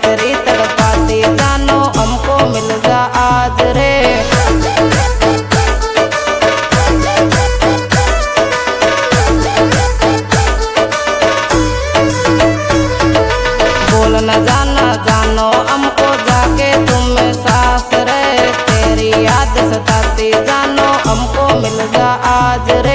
तेरी तड़पाती जानो हमको मिल जा आज रे। बोल न जाना जानो हमको जाके तुम सास रे, तेरी याद सताती जानो हमको मिल जा आज रे।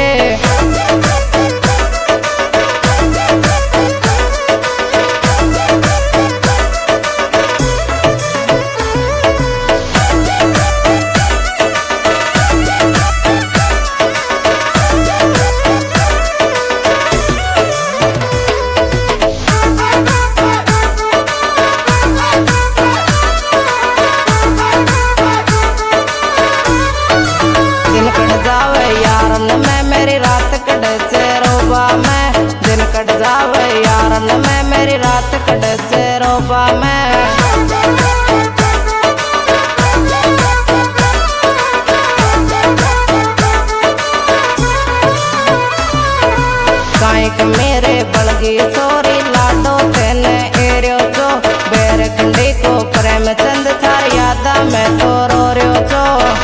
मैं मेरी रात कट से रोबा में, दिन कट जावे यारन में मेरी रात कट से रोबा में। काइक मेरे बलगी सोरी लाडो तेने एरियो जो, बेर खंडी को प्रेम चंद थार यादा में तो रो रयो जो।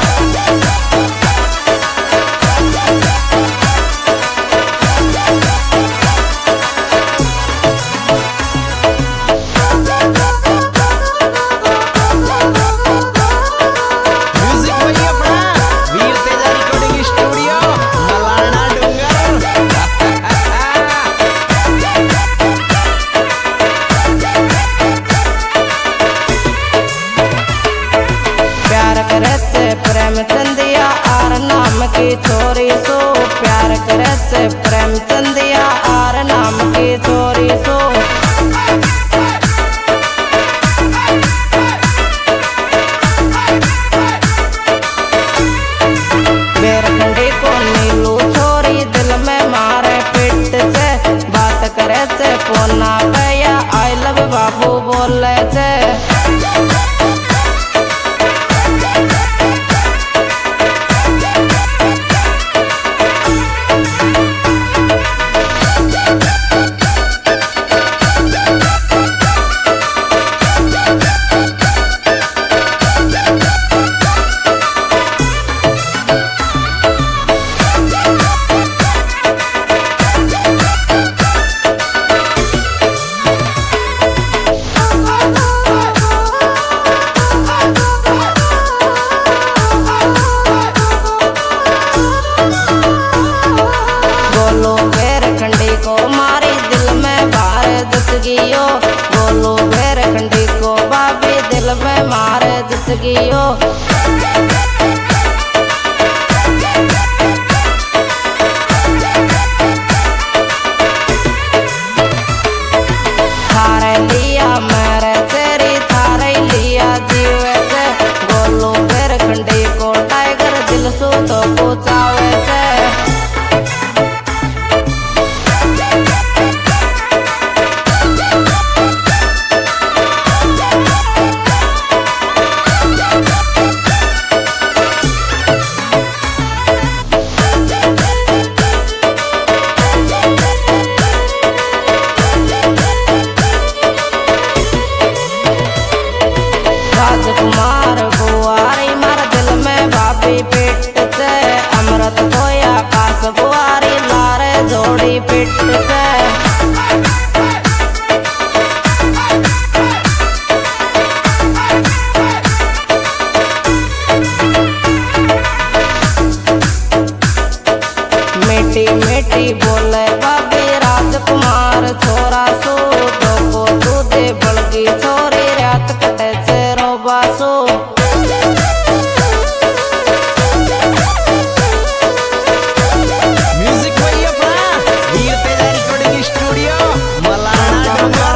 प्रेम चंदिया आर नाम की छोरी सो, प्यार करे से प्रेम चंदिया आर नाम की छोरी सो। बेरखंडी को नीलू छोरी दिल में मारे पिट से, बात करे से पोना भैया आई लव बाबू बोले से। बोलो बेर खंडी को बाबी दिल में मारे जिसगियो। थारे लिया मेरे तेरी थारे लिया जीवे से, बोलो बेर खंडी को टाइगर दिल सो तो पूछावे से। राजकुमार बुआरी मार दिल में भाभी पिट से, अमृत खोया कास बुआरी लारे जोड़ी पिट से। मीठी मीठी बोले भाभी राजकुमार छोरा सो, दो को दूधे बलगी छोरी रात कटे से रोबा सो। म्यूजिक वही अपना वीर तेजा रिकॉर्डिंग स्टूडियो मलाना डोंगर।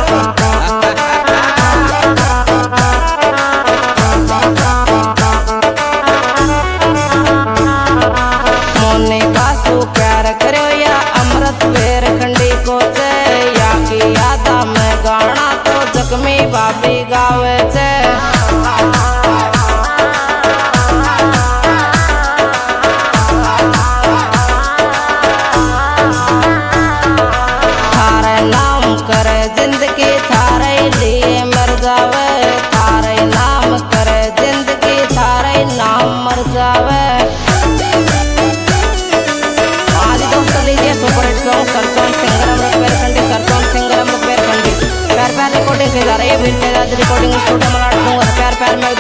मोने का सो प्यार करो या अमृत वे राज रिकॉर्डिंग स्टूडियो मला प्यार प्यार में